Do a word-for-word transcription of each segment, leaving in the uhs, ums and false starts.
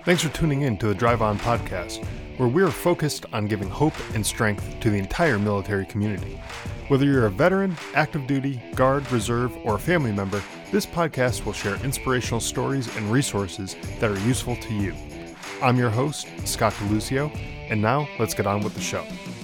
Thanks for tuning in to the Drive On podcast, where we are focused on giving hope and strength to the entire military community. Whether you're a veteran, active duty, guard, reserve, or a family member, this podcast will share inspirational stories and resources that are useful to you. I'm your host, Scott DeLuzio, and now let's get on with the show.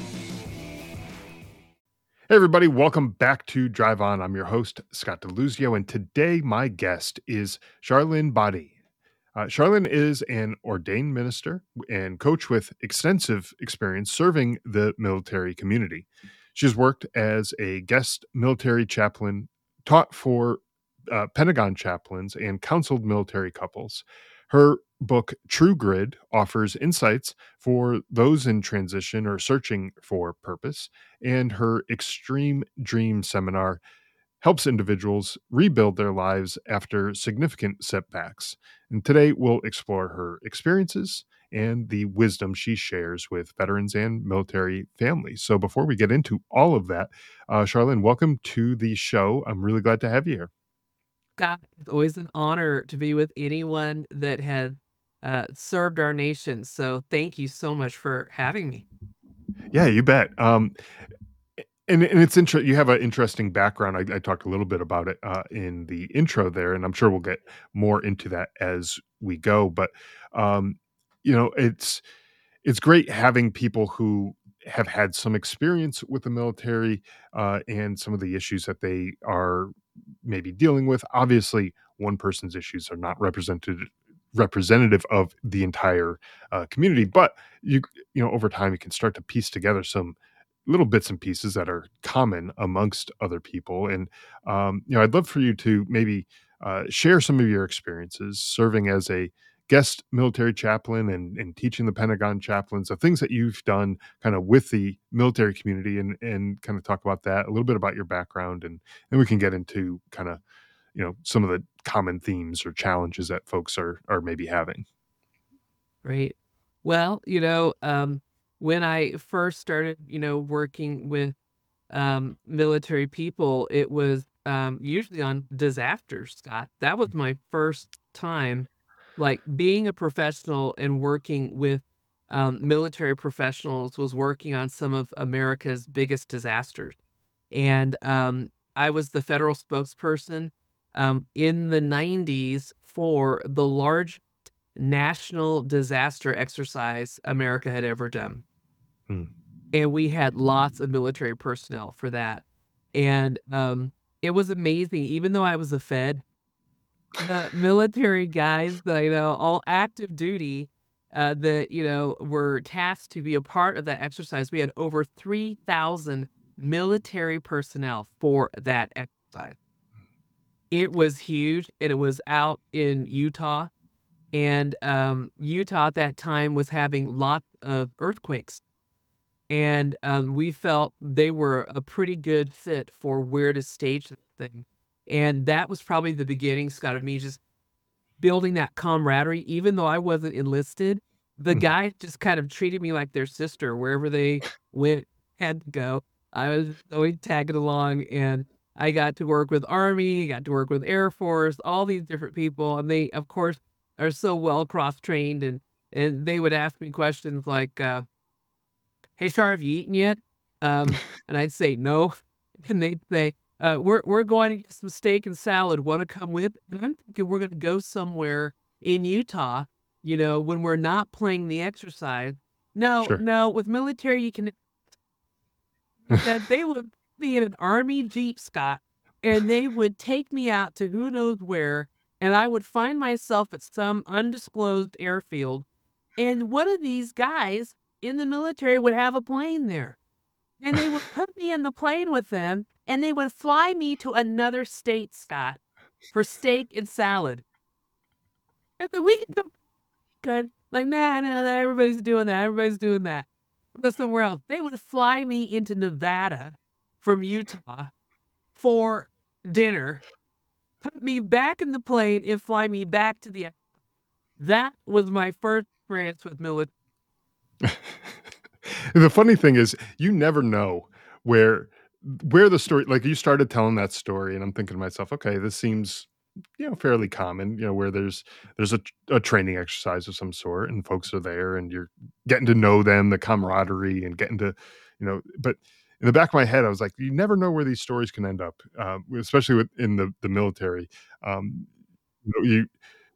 Hey everybody, welcome back to Drive On. I'm your host, Scott DeLuzio, and today my guest is Charlene Badi. Uh, Charlene is an ordained minister and coach with extensive experience serving the military community. She's worked as a guest military chaplain, taught for uh, Pentagon chaplains, and counseled military couples. Her book, True Grid, offers insights for those in transition or searching for purpose, and her Extreme Dream seminar helps individuals rebuild their lives after significant setbacks. And today we'll explore her experiences and the wisdom she shares with veterans and military families. So before we get into all of that, uh, Charlene, welcome to the show. I'm really glad to have you here. God, it's always an honor to be with anyone that has uh, served our nation. So thank you so much for having me. Yeah, you bet. Um, And, and it's interesting. You have an interesting background. I, I talked a little bit about it uh, in the intro there, and I'm sure we'll get more into that as we go. But um, you know, it's it's great having people who have had some experience with the military uh, and some of the issues that they are maybe dealing with. Obviously, one person's issues are not represented representative of the entire uh, community, but you you know over time you can start to piece together some little bits and pieces that are common amongst other people. And, um, you know, I'd love for you to maybe uh, share some of your experiences serving as a guest military chaplain and, and teaching the Pentagon chaplains, the things that you've done kind of with the military community, and, and kind of talk about that, a little bit about your background. And then we can get into kind of, you know, some of the common themes or challenges that folks are, are maybe having. Right. Well, you know, um, when I first started, you know, working with um, military people, it was um, usually on disasters, Scott. That was my first time, like being a professional and working with um, military professionals, was working on some of America's biggest disasters. And um, I was the federal spokesperson um, in the nineties for the large national disaster exercise America had ever done. Hmm. And we had lots of military personnel for that. And um, it was amazing. Even though I was a Fed, the military guys that I know, all active duty, uh, that, you know, were tasked to be a part of that exercise, we had over three thousand military personnel for that exercise. It was huge, and it was out in Utah. And um, Utah at that time was having lots of earthquakes. And um, we felt they were a pretty good fit for where to stage the thing. And that was probably the beginning, Scott, of me just building that camaraderie. Even though I wasn't enlisted, the Hmm. guys just kind of treated me like their sister. Wherever they went, had to go, I was always tagging along. And I got to work with Army, got to work with Air Force, all these different people. And they, of course, are so well cross-trained. And, and they would ask me questions like, uh, "Hey, Char, have you eaten yet?" Um, and I'd say, "No." And they'd say, uh, "We're we're going to get some steak and salad. Want to come with?" And I'm thinking we're going to go somewhere in Utah, you know, when we're not playing the exercise. No, Sure. no, with military, you can. That they would be in an Army Jeep, Scott, and they would take me out to who knows where, and I would find myself at some undisclosed airfield, and one of these guys in the military would have a plane there. And they would put me in the plane with them, and they would fly me to another state, Scott, for steak and salad. And then we could go good. Like, nah, nah, nah, everybody's doing that. Everybody's doing that. Go somewhere else. They would fly me into Nevada from Utah for dinner, put me back in the plane, and fly me back to the. That was my first experience with military. The funny thing is, you never know where where the story, like, you started telling that story, and I'm thinking to myself, okay, this seems you know, fairly common, you know, where there's there's a t a training exercise of some sort, and folks are there, and you're getting to know them, the camaraderie, and getting to, you know but in the back of my head, I was like, "You never know where these stories can end up," um, especially with in the the military. Um, you know, you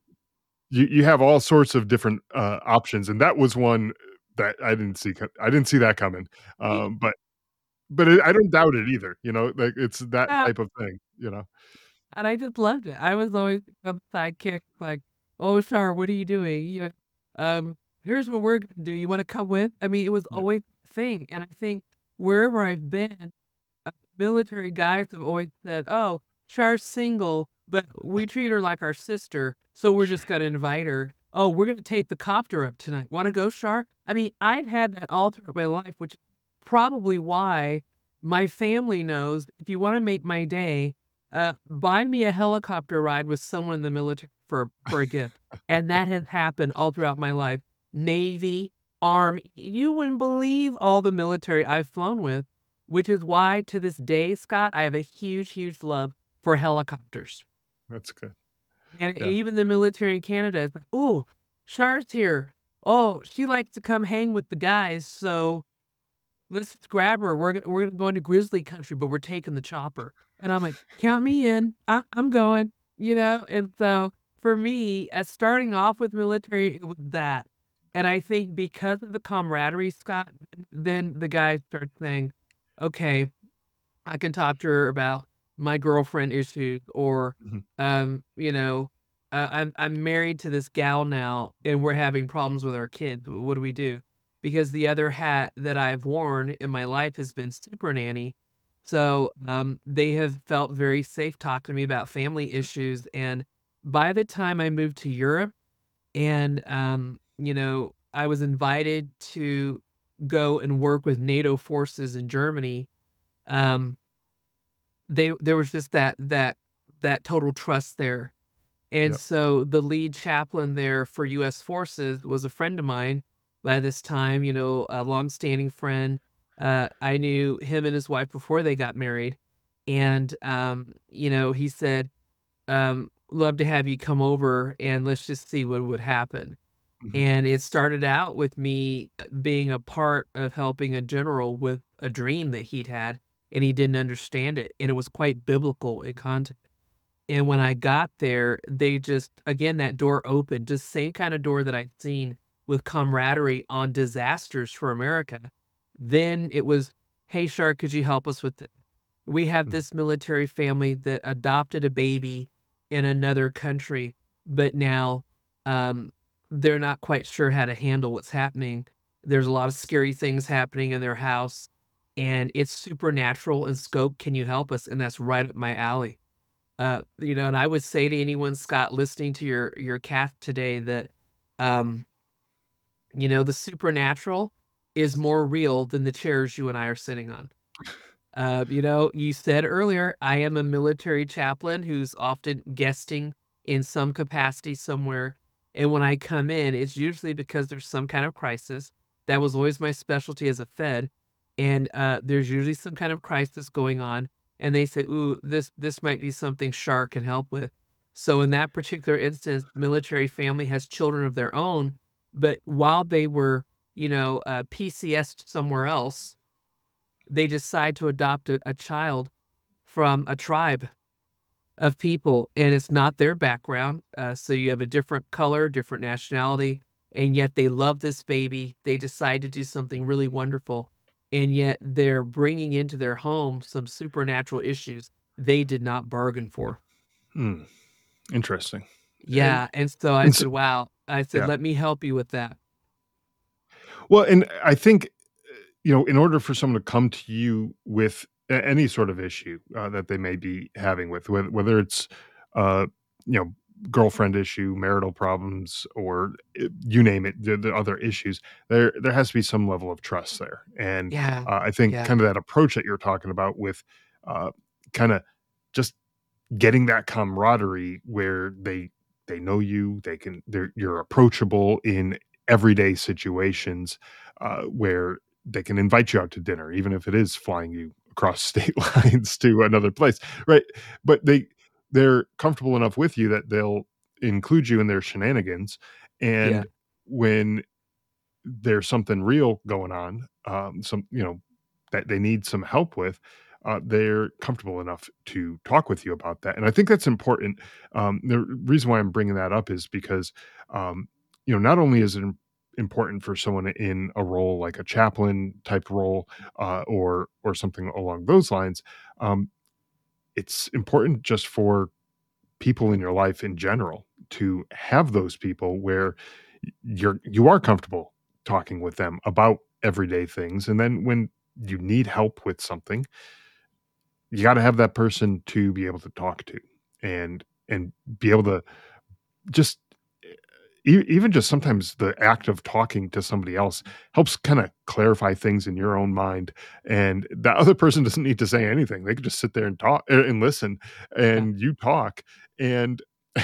you you have all sorts of different, uh, options, and that was one that I didn't see co I didn't see that coming, um, but but I I don't doubt it either, you know, like, it's that Yeah. type of thing, you know? And I just loved it. I was always the sidekick, like, "Oh, Shar, what are you doing? You um, here's what we're gonna do. You wanna come with?" I mean, it was Yeah. always a thing, and I think wherever I've been, uh, military guys have always said, "Oh, Char's single, but we treat her like our sister, so we're just gonna invite her. Oh, we're gonna take the copter up tonight. Wanna go, Char?" I mean, I've had that all throughout my life, which is probably why my family knows if you wanna make my day, uh, buy me a helicopter ride with someone in the military for for a gift, and that has happened all throughout my life. Navy, Army, you wouldn't believe all the military I've flown with, which is why to this day, Scott, I have a huge, huge love for helicopters. That's good. And Yeah. even the military in Canada is like, "Ooh, Char's here. Oh, she likes to come hang with the guys, so let's just grab her. We're go we're going to grizzly country, but we're taking the chopper." And I'm like, "Count me in. I I'm going." You know? And so, for me, as starting off with military, it was that. And I think because of the camaraderie, Scott, then the guys start saying, "Okay, I can talk to her about my girlfriend issues," or, Mhm. um, you know, uh, "I'm I'm married to this gal now, and we're having problems with our kids. What do we do?" Because the other hat that I've worn in my life has been super nanny. So, um, they have felt very safe talking to me about family issues, and by the time I moved to Europe and, um, you know, I was invited to go and work with NATO forces in Germany, um they there was just that that that total trust there. And Yep. so the lead chaplain there for U S forces was a friend of mine by this time, you know, a longstanding friend. Uh, I knew him and his wife before they got married. And, um, you know, he said, um, "Love to have you come over and let's just see what would happen." Mhm. And it started out with me uh, being a part of helping a general with a dream that he'd had, and he didn't understand it, and it was quite biblical in context. And when I got there, they just again, that door opened, just same kinda door that I'd seen with camaraderie on disasters for America. Then it was, "Hey, Shar, could you help us with it? We have Mhm. this military family that adopted a baby in another country, but now, um, they're not quite sure how to handle what's happening. There's a lot of scary things happening in their house, and it's supernatural in scope. Can you help us?" And that's right up my alley. Uh, you know, and I would say to anyone, Scott, listening to your your cast today that, um, you know, the supernatural is more real than the chairs you and I are sitting on. Uh, you know, you said earlier, I am a military chaplain who's often guesting in some capacity somewhere. And when I come in, it's usually because there's some kind of crisis. That was always my specialty as a Fed. And uh, there's usually some kind of crisis going on. And they say, "Ooh, this this might be something Shark can help with." So in that particular instance, military family has children of their own. But while they were, you know, uh, P C S'd somewhere else, they decide to adopt a, a child from a tribe of people, and it's not their background. Uh, so you have a different color, different nationality, and yet they love this baby. They decide to do something really wonderful, and yet they're bringing into their home some supernatural issues they did not bargain for. Hmm, interesting. And Yeah, and so I and s said, "Wow." I said, yeah. "Let me help you with that." Well, and I think, uh, you know, in order for someone to come to you with a any sort of issue, uh, that they may be having with whether whether it's, uh, you know, girlfriend issue, marital problems, or, eh, you name it, the the other issues, there there has to be some level of trust there, and, Yeah, uh, I think yeah, kinda that approach that you're talking about with, uh, kinda just getting that camaraderie where they they know you, they can they're you're approachable in everyday situations, uh, where they can invite you out to dinner, even if it is flying you across state lines to another place, right? But they they're comfortable enough with you that they'll include you in their shenanigans, Yeah. and when there's something real going on, um, some you know, that they need some help with, uh, they're comfortable enough to talk with you about that, and I think that's important. Um, the reason why I'm bringing that up is because, um, you know, not only is it im important for someone in a role like a chaplain type role, uh, or or something along those lines, um, it's important just for people in your life in general to have those people where y- you're you are comfortable talking with them about everyday things, and then when you need help with something, you got to have that person to be able to talk to, and and be able to just e- even just sometimes the act of talking to somebody else helps kind of clarify things in your own mind, and that other person doesn't need to say anything. They could just sit there and talk uh, and listen, Yeah. and you talk, and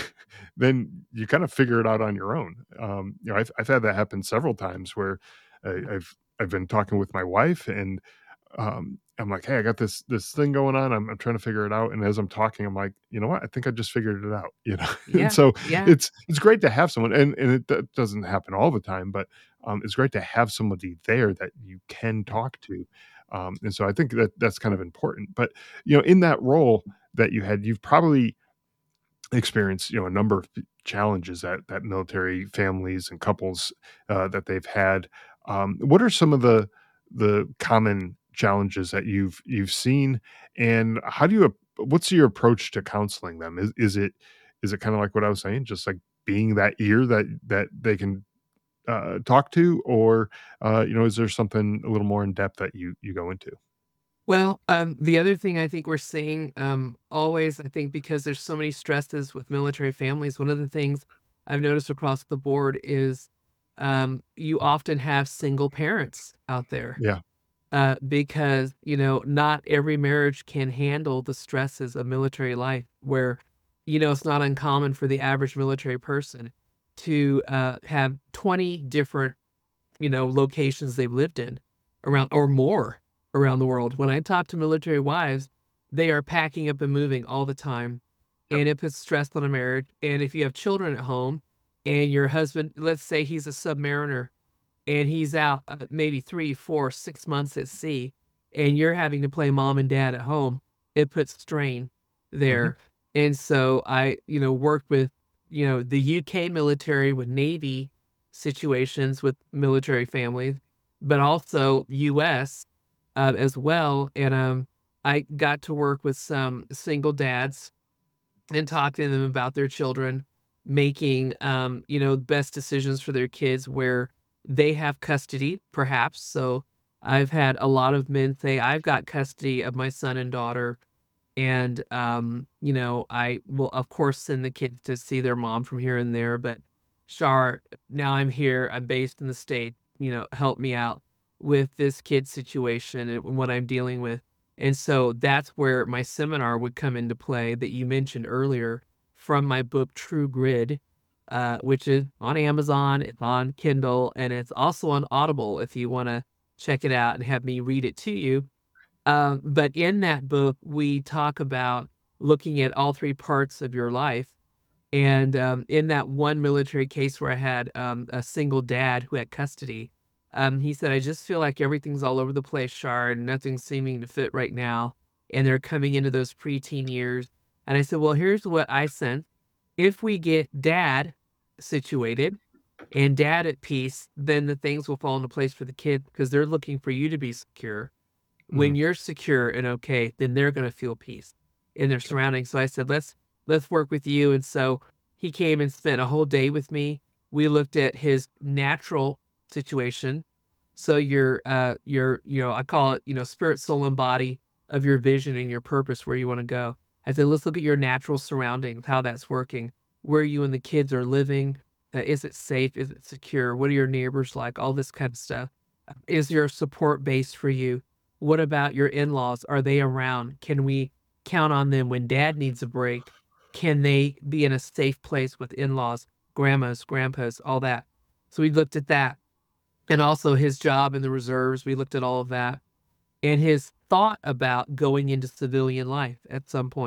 then you kind of figure it out on your own. Um, you know, I've, I've had that happen several times where I, I've I've been talking with my wife, and um, I'm like, "Hey, I got this this thing going on. I'm I'm trying to figure it out." And as I'm talking, I'm like, "You know what? I think I just figured it out." You know, and Yeah. so Yeah. it's it's great to have someone, and and it d- doesn't happen all the time, but um, it's great to have somebody there that you can talk to. Um, and so I think that that's kind of important. But you know, in that role that you had, you've probably experienced, you know, a number of challenges that that military families and couples uh, that they've had. Um, what are some of the the common challenges that you've you've seen, and how do you ap- what's your approach to counseling them? Is is it is it kind of like what I was saying, just like being that ear that that they can uh, talk to, or uh, you know, is there something a little more in depth that you you go into? Well, um, the other thing I think we're seeing, um, always, I think because there's so many stresses with military families, one of the things I've noticed across the board is, um, you often have single parents out there, Yeah. uh, because, you know, not every marriage can handle the stresses of military life where, you know, it's not uncommon for the average military person to, uh, have twenty different, you know, locations they've lived in around or more around the world. When I talk to military wives, they are packing up and moving all the time, Yep. and it puts stress on a marriage. And if you have children at home and your husband, let's say he's a submariner and he's out uh, maybe three, four, six months at sea, and you're having to play mom and dad at home, it puts strain Hmm. there. And so I, you know, worked with, you know, the U K military with Navy situations with military families, but also U S uh, as well. And um, I got to work with some single dads and talk to them about their children making, um, you know, best decisions for their kids where they have custody, perhaps. So I've had a lot of men say, I've got custody of my son and daughter. And, um, you know, I will, of course, send the kids to see their mom from here and there. But, Shar, now I'm here. I'm based in the state. You know, help me out with this kid situation and what I'm dealing with. And so that's where my seminar would come into play that you mentioned earlier from my book, True Grid, uh, which is on Amazon, it's on Kindle, and it's also on Audible if you want to check it out and have me read it to you. Um, but in that book, we talk about looking at all three parts of your life. And um, in that one military case where I had um, a single dad who had custody, um, he said, I just feel like everything's all over the place, Shard, and nothing's seeming to fit right now. And they're coming into those preteen years. And I said, well, here's what I sense. If we get dad situated and dad at peace, then the things will fall into place for the kid because they're looking for you to be secure. Hmm. When you're secure and okay, then they're gonna feel peace in their surroundings. So I said, "Let's let's work with you." And so he came and spent a whole day with me. We looked at his natural situation. So your uh your you know, I call it, you know, spirit, soul, and body of your vision and your purpose where you want to go. I said, let's look at your natural surroundings, how that's working, where you and the kids are living. Uh, is it safe? Is it secure? What are your neighbors like? All this kind of stuff. Uh, Is there a support base for you? What about your in-laws? Are they around? Can we count on them when dad needs a break? Can they be in a safe place with in-laws, grandmas, grandpas, all that? So we looked at that. And also his job in the reserves. We looked at all of that. And his thought about going into civilian life at some point.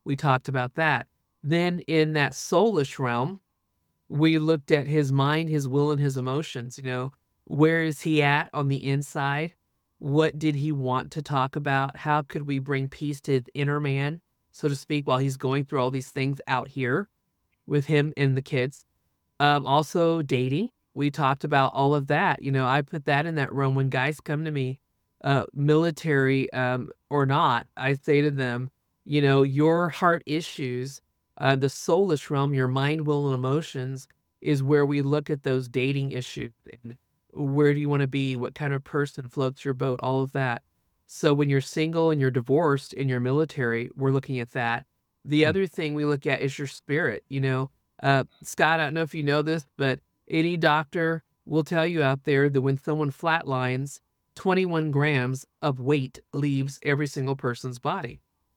We talked about that. Then in that soulish realm, we looked at his mind, his will, and his emotions. You know, where is he at on the inside? What did he want to talk about? How could we bring peace to his inner man, so to speak, while he's going through all these things out here with him and the kids? Um, also dating. We talked about all of that. You know, I put that in that room when guys come to me, uh, military um, or not. I say to them, you know, your heart issues, uh, the soulish realm, your mind, will, and emotions is where we look at those dating issues. And where do you want to be? What kind of person floats your boat? All of that. So when you're single and you're divorced and you're military, we're looking at that. The Mm. other thing we look at is your spirit. You know, uh, Scott, I don't know if you know this, but any doctor will tell you out there that when someone flatlines, twenty-one grams of weight leaves every single person's body.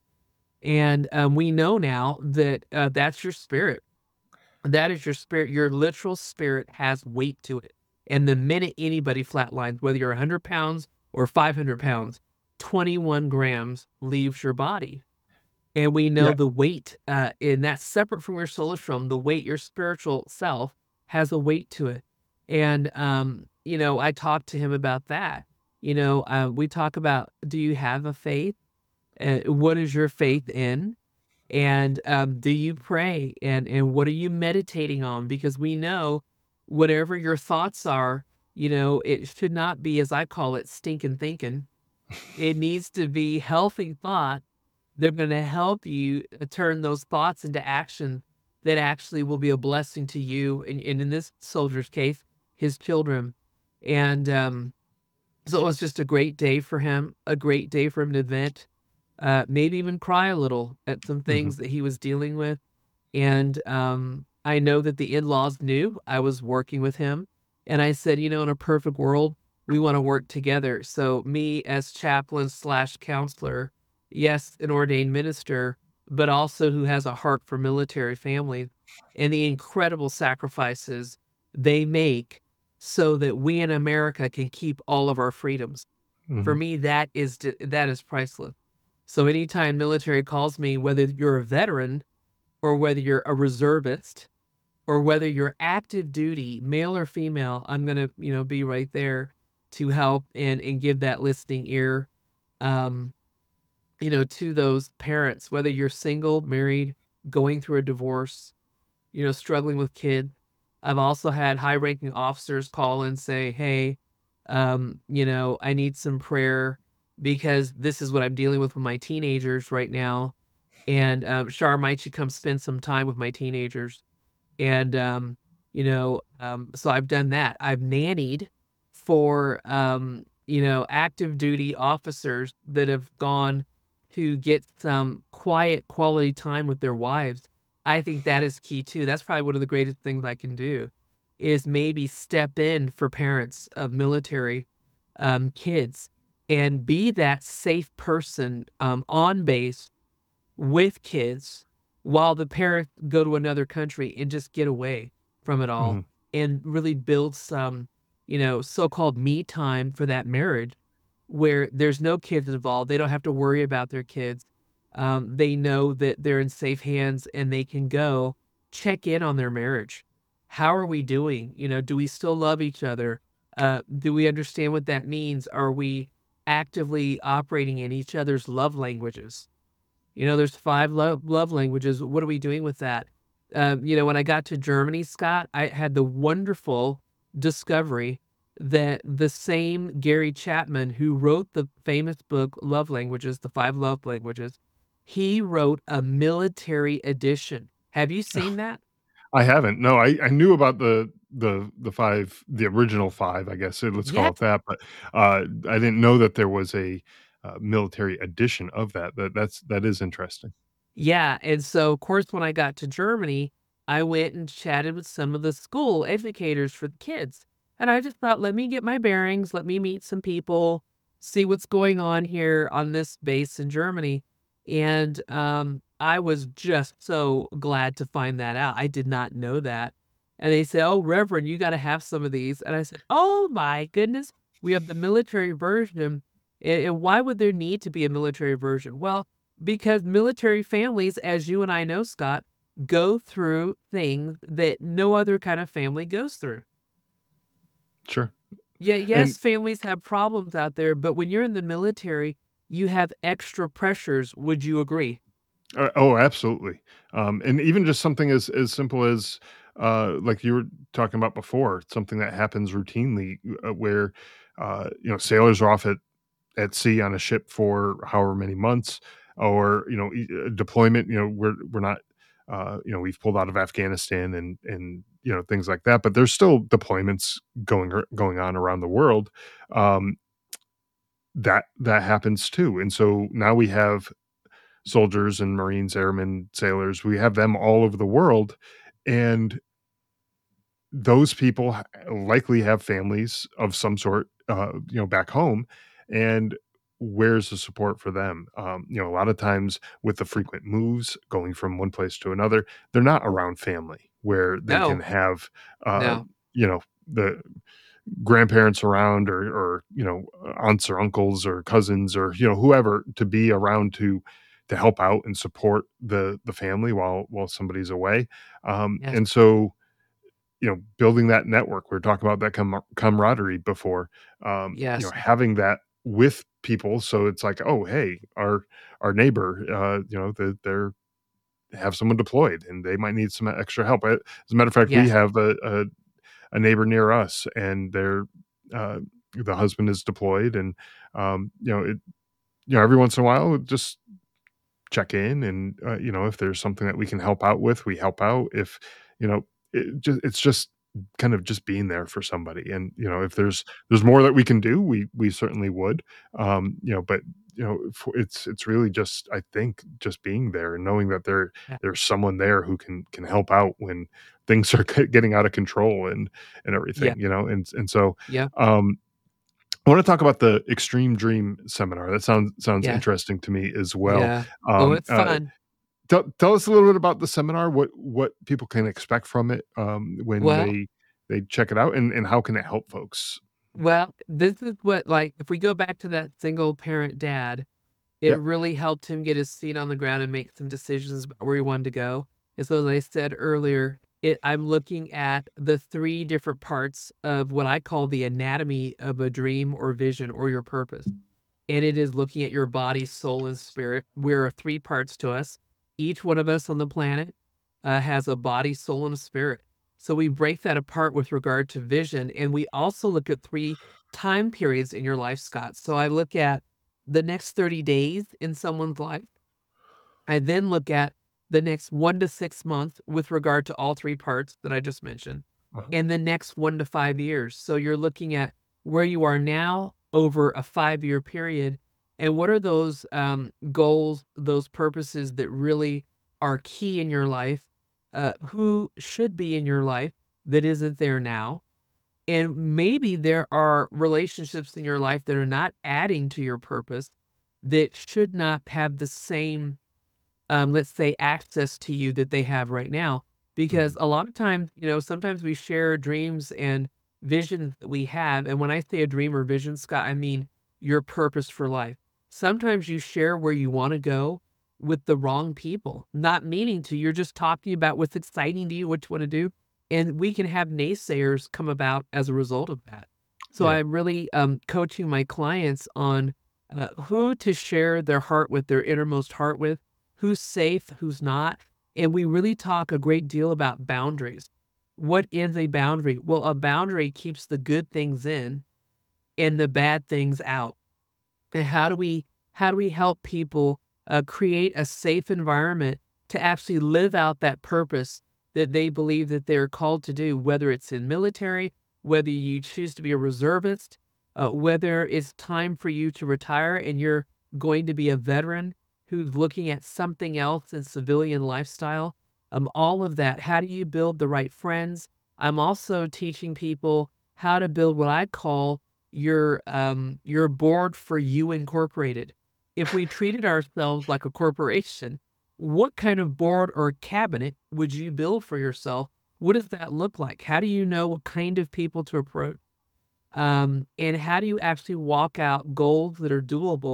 And um, we know now that uh, that's your spirit. That is your spirit. Your literal spirit has weight to it. And the minute anybody flatlines, whether you're one hundred pounds or five hundred pounds, twenty-one grams leaves your body. And we know Yeah. the weight, uh, and that's separate from your soulish realm. The weight, your spiritual self, has a weight to it. And, um, you know, I talked to him about that. You know, uh, we talk about, do you have a faith? Uh, what is your faith in? And um, do you pray? And and what are you meditating on? Because we know whatever your thoughts are, you know, it should not be, as I call it, stinking thinking. It needs to be healthy thought. They're gonna help you uh, turn those thoughts into action that actually will be a blessing to you, and, and in this soldier's case, his children. And um, so it was just a great day for him, a great day for him to vent, uh, maybe even cry a little at some Mhm. things that he was dealing with. And um, I know that the in-laws knew I was working with him. And I said, you know, in a perfect world, we want to work together. So me as chaplain slash counselor, yes, an ordained minister, but also who has a heart for military families and the incredible sacrifices they make so that we in America can keep all of our freedoms. For Mhm. me, that is d- that is priceless. So anytime military calls me, whether you're a veteran or whether you're a reservist or whether you're active duty, male or female, I'm gonna, you know, be right there to help and and give that listening ear, um, you know, to those parents, whether you're single, married, going through a divorce, you know, struggling with kids. I've also had high-ranking officers call and say, "Hey, um, you know, I need some prayer because this is what I'm dealing with with my teenagers right now, and um, Shar, might you come spend some time with my teenagers?" And, um, you know, um, so I've done that. I've nannied for, um, you know, active duty officers that have gone to get some quiet quality time with their wives. I think that is key too. That's probably one of the greatest things I can do is maybe step in for parents of military um, kids and be that safe person um, on base with kids while the parents go to another country and just get away from it all Mhm. and really build some, you know, so-called me time for that marriage where there's no kids involved. They don't have to worry about their kids. Um, they know that they're in safe hands and they can go check in on their marriage. How are we doing? You know, do we still love each other? Uh, do we understand what that means? Are we actively operating in each other's love languages? You know, there's five love love languages. What are we doing with that? Um, you know, when I got to Germany, Scott, I had the wonderful discovery that the same Gary Chapman who wrote the famous book Love Languages, The Five Love Languages, he wrote a military edition. Have you seen that? I haven't. No, I I knew about the the the five the original five, I guess, uh, let's call Yes. it that, but, uh, I didn't know that there was a, uh, military edition of that. That that's that is interesting. Yeah, and so, of course, when I got to Germany, I went and chatted with some of the school educators for the kids, and I just thought, "Let me get my bearings, let me meet some people, see what's going on here on this base in Germany," and, um, I was just so glad to find that out. I did not know that, and they said, "Oh, Reverend, you gotta have some of these," and I said, "Oh my goodness, we have the military version, a and why would there need to be a military version?" Well, Because military families, as you and I know, Scott, go through things that no other kind of family goes through. Sure. Yeah, And yes, families have problems out there, but when you're in the military, you have extra pressures. Would you agree? Uh, oh, absolutely. Um, and even just something as as simple as, uh, like you were talking about before, something that happens routinely, uh, where, uh, you know, sailors are off at at sea on a ship for however many months, or you know, e- uh, deployment. You know, we're we're not, uh, you know, we've pulled out of Afghanistan and and you know things like that, but there's still deployments going ar- going on around the world. Um, that that happens too, and so now we have soldiers and Marines, airmen, sailors. We have them all over the world, and those people ha- likely have families of some sort, uh, you know, back home. And where's the support for them? Um, you know, a lot of times with the frequent moves going from one place to another, they're not around family where they can No, have, uh, no. you know, the grandparents around, or or you know aunts or uncles or cousins, or you know whoever to be around to to help out and support the the family while while somebody's away. Um Yes, and so, you know building that network, we were talking about that com- camaraderie before. Um you know yes, having that with people, so it's like, oh, hey, our our neighbor, uh you know that they're have someone deployed and they might need some extra help. Uh, as a matter of fact, we yes, have a, a a neighbor near us, and they're uh, the husband is deployed, and um, you know, it, you know, every once in a while, just check in, and uh, you know, if there's something that we can help out with, we help out. If you know, it just it's just kind of just being there for somebody, and you know, if there's there's more that we can do, we we certainly would. Um, you know, but you know, f- it's it's really just, I think, just being there and knowing that there yeah, there's someone there who can can help out when things are getting out of control, and and yeah, everything, you know, and and so yeah, um I want to talk about the Extreme Dream Seminar. That sounds sounds yeah, interesting to me as well. yeah. Oh, Um, it's uh, fun. tell tell us a little bit about the seminar. What what people can expect from it, um, when Well, they they check it out, and and how can it help folks? well, this is what, like, if we go back to that single parent dad, it Yep. really helped him get his feet on the ground and make some decisions about where he wanted to go. And so, as I said earlier, it, I'm looking at the three different parts of what I call the anatomy of a dream or vision or your purpose. And it is looking at your body, soul, and spirit. There are three parts to us. Each one of us on the planet uh, has a body, soul, and a spirit. So we break that apart with regard to vision. And we also look at three time periods in your life, Scott. So I look at the next thirty days in someone's life. I then look at the next one to six months with regard to all three parts that I just mentioned, Uh-huh. and the next one to five years. So you're looking at where you are now over a five-year period, and what are those, um, goals, those purposes that really are key in your life, uh, who should be in your life that isn't there now, and maybe there are relationships in your life that are not adding to your purpose that should not have the same, um, let's say, access to you that they have right now. Because Mhm. a lot of times, you know, sometimes we share dreams and visions that we have. And when I say a dream or vision, Scott, I mean your purpose for life. Sometimes you share where you want to go with the wrong people, not meaning to. You're just talking about what's exciting to you, what you want to do. And we can have naysayers come about as a result of that. So Yeah. I'm really um, coaching my clients on uh, who to share their heart with, their innermost heart with, who's safe, who's not. And we really talk a great deal about boundaries. What is a boundary? Well, a boundary keeps the good things in and the bad things out. And how do we how do we help people uh, create a safe environment to actually live out that purpose that they believe that they're called to do, whether it's in military, whether you choose to be a reservist, uh, whether it's time for you to retire and you're going to be a veteran who's looking at something else in civilian lifestyle. Um, all of that. How do you build the right friends? I'm also teaching people how to build what I call your um your board for you incorporated. If we treated ourselves like a corporation, what kind of board or cabinet would you build for yourself? What does that look like? How do you know what kind of people to approach? Um, and how do you actually walk out goals that are doable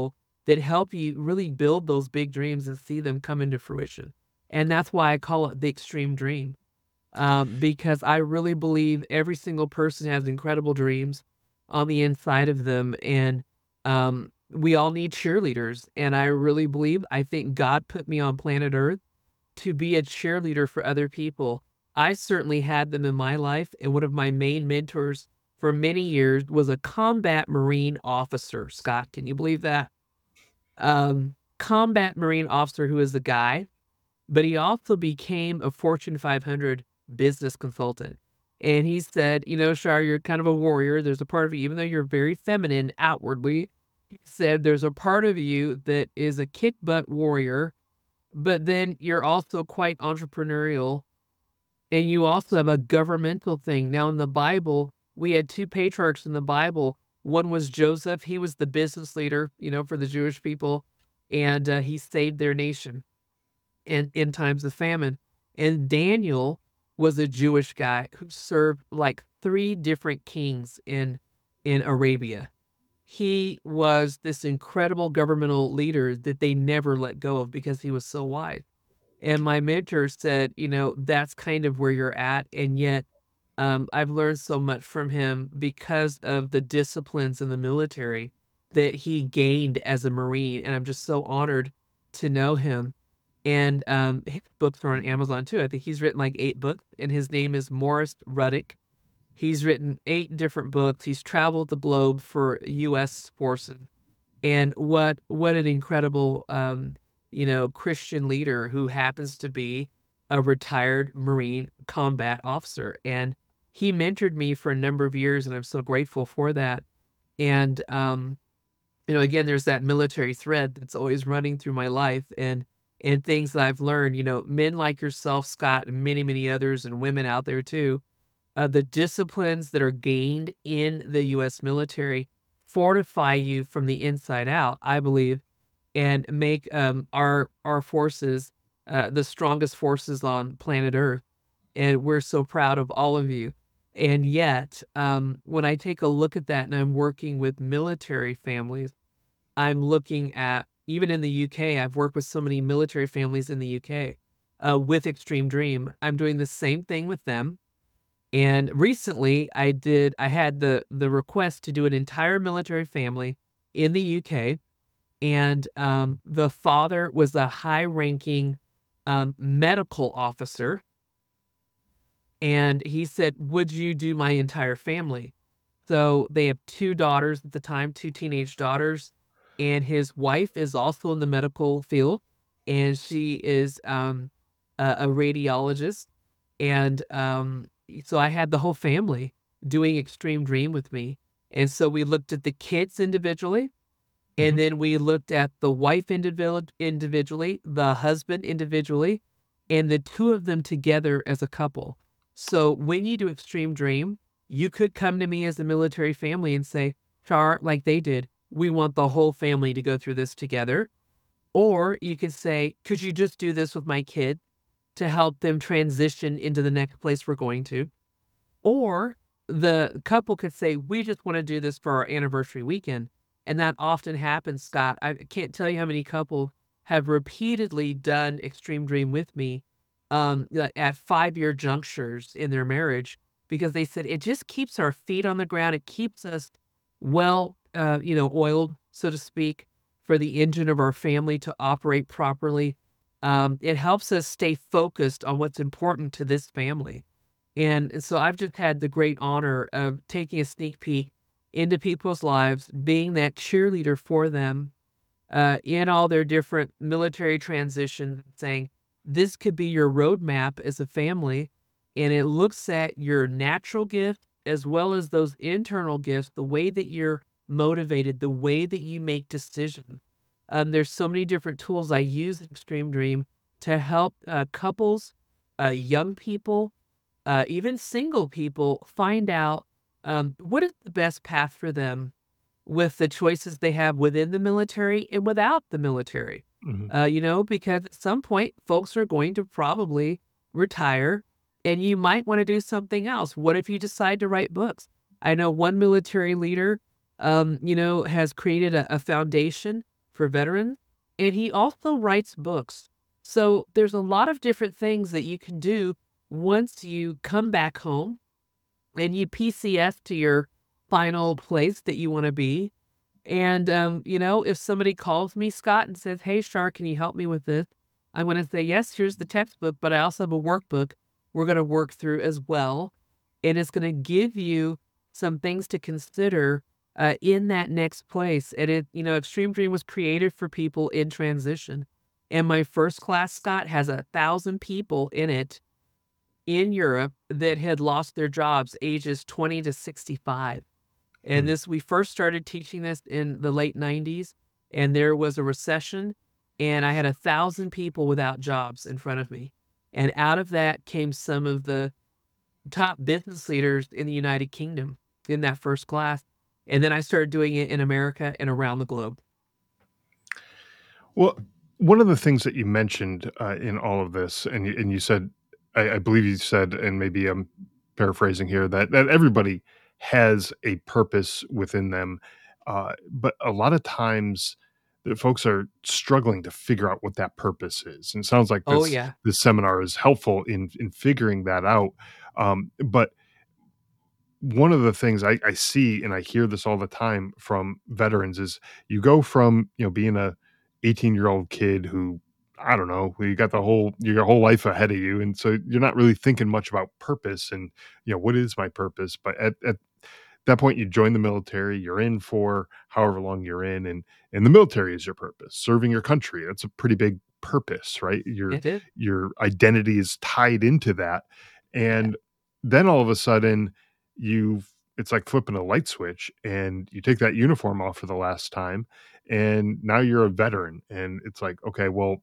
that help you really build those big dreams and see them come into fruition. And that's why I call it the extreme dream. Um, because I really believe every single person has incredible dreams on the inside of them, and um, we all need cheerleaders. And I really believe, I think God put me on planet Earth to be a cheerleader for other people. I certainly had them in my life, and one of my main mentors for many years was a combat Marine officer. Scott, can you believe that? Um, combat Marine officer who is a guy, but he also became a Fortune five hundred business consultant. And he said, you know, Shar, you're kind of a warrior. There's a part of you, even though you're very feminine outwardly, he said, there's a part of you that is a kick butt warrior, but then you're also quite entrepreneurial, and you also have a governmental thing. Now, in the Bible, we had two patriarchs in the Bible. One was Joseph. He was the business leader, you know, for the Jewish people, and uh, he saved their nation in, in times of famine. And Daniel was a Jewish guy who served like three different kings in in Arabia. He was this incredible governmental leader that they never let go of because he was so wise. And my mentor said, you know, that's kind of where you're at. And yet, um, I've learned so much from him because of the disciplines in the military that he gained as a Marine. And I'm just so honored to know him. And um, his books are on Amazon too. I think he's written like eight books, and his name is Morris Ruddick. He's written eight different books. He's traveled the globe for U S forces. And what what an incredible um, you know, Christian leader who happens to be a retired Marine combat officer. And he mentored me for a number of years, and I'm so grateful for that. And um, you know, again, there's that military thread that's always running through my life, and and things that I've learned, you know, men like yourself, Scott, and many, many others, and women out there too, uh, the disciplines that are gained in the U S military fortify you from the inside out, I believe, and make um, our our forces uh, the strongest forces on planet Earth. And we're so proud of all of you. And yet, um, when I take a look at that and I'm working with military families, I'm looking at, even in the U K, I've worked with so many military families in the U K uh, with Extreme Dream. I'm doing the same thing with them. And recently I did, I had the the request to do an entire military family in the U K. And um, the father was a high ranking um, medical officer. And he said, would you do my entire family? So they have two daughters at the time, two teenage daughters. And his wife is also in the medical field. And she is um, a, a radiologist. And um, so I had the whole family doing Extreme Dream with me. And so we looked at the kids individually, and Mhm. then we looked at the wife individual individually, the husband individually, and the two of them together as a couple. So when you do Extreme Dream, you could come to me as a military family and say, Char, like they did, we want the whole family to go through this together. Or you could say, could you just do this with my kid to help them transition into the next place we're going to? Or the couple could say, we just want to do this for our anniversary weekend. And that often happens, Scott. I can't tell you how many couples have repeatedly done Extreme Dream with me um, uh, at five year junctures in their marriage, because they said it just keeps our feet on the ground. It keeps us well, uh, you know, oiled, so to speak, for the engine of our family to operate properly. Um, it helps us stay focused on what's important to this family. And so I've just had the great honor of taking a sneak peek into people's lives, being that cheerleader for them uh, in all their different military transitions, saying, this could be your roadmap as a family. And it looks at your natural gift as well as those internal gifts, the way that you're motivated, the way that you make decisions. Um, there's so many different tools I use in Extreme Dream to help uh, couples, uh, young people, uh, even single people find out um, what is the best path for them with the choices they have within the military and without the military. Mhm. Uh, you know, because at some point, folks are going to probably retire, and you might want to do something else. What if you decide to write books? I know one military leader, um, you know, has created a, a foundation for veterans, and he also writes books. So there's a lot of different things that you can do once you come back home and you P C S to your final place that you want to be. And, um, you know, if somebody calls me, Scott, and says, "Hey, Shar, can you help me with this?" I'm going to say, "Yes, here's the textbook, but I also have a workbook we're going to work through as well." And it's going to give you some things to consider uh, in that next place. And it, you know, Extreme Dream was created for people in transition. And my first class, Scott, has a thousand people in it in Europe that had lost their jobs ages twenty to sixty-five. And Mm. this we first started teaching this in the late nineties, and there was a recession, and I had a thousand people without jobs in front of me. And out of that came some of the top business leaders in the United Kingdom in that first class. And then I started doing it in America and around the globe. Well, one of the things that you mentioned, uh, in all of this, and you and you said, I I believe you said, and maybe I'm paraphrasing here, that that everybody has a purpose within them, uh, but a lot of times, the folks are struggling to figure out what that purpose is, and it sounds like Oh, this yeah. this seminar is helpful in in figuring that out, um, but one of the things I, I see and I hear this all the time from veterans is you go from, you know, being a eighteen year old kid who, I don't know, you got the whole your whole life ahead of you, and so you're not really thinking much about purpose and, you know, what is my purpose. But at, at that point, you join the military, you're in for however long you're in, and and the military is your purpose, serving your country. That's a pretty big purpose, right? Your It is. your identity is tied into that, Yeah. and then all of a sudden you've it's like flipping a light switch and you take that uniform off for the last time and now you're a veteran, and it's like, okay, well,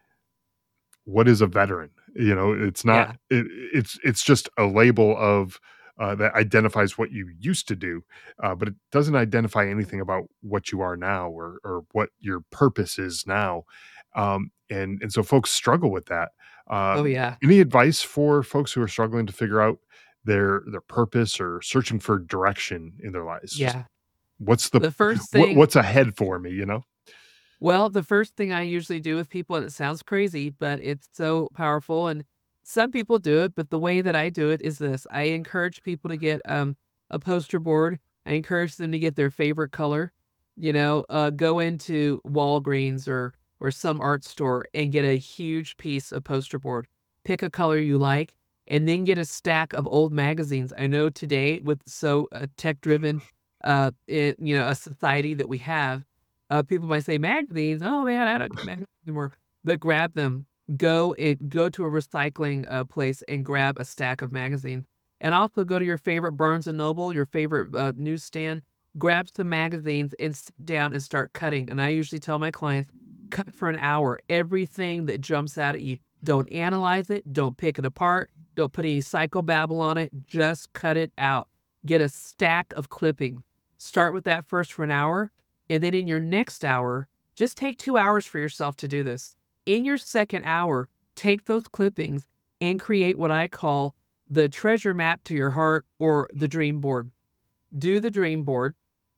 what is a veteran? You know, it's not Yeah. it, it's it's just a label of uh, that identifies what you used to do, uh, but it doesn't identify anything about what you are now, or or what your purpose is now. Um, and and so folks struggle with that. Oh, Um, yeah. any advice for folks who are struggling to figure out their their purpose or searching for direction in their lives? Just Yeah. what's the The first what thing what's ahead for me? You know? Well, the first thing I usually do with people, and it sounds crazy, but it's so powerful, and some people do it, but the way that I do it is this. I encourage people to get um, a poster board. I encourage them to get their favorite color. You know, uh, go into Walgreens or or some art store and get a huge piece of poster board. Pick a color you like, and then get a stack of old magazines. I know today, with so uh, tech driven, uh, it, you know, a society that we have, uh, people might say magazines. Oh man, I don't get magazines anymore. But grab them. Go it go to a recycling uh, place and grab a stack of magazines. And also go to your favorite Barnes and Noble, your favorite uh, newsstand. Grab some magazines and sit down and start cutting. And I usually tell my clients, cut for an hour. Everything that jumps out at you. Don't analyze it. Don't pick it apart. Don't put any psychobabble on it. Just cut it out. Get a stack of clippings. Start with that first for an hour, and then in your next hour, just take two hours for yourself to do this. In your second hour, take those clippings and create what I call the treasure map to your heart, or the dream board. Do the dream board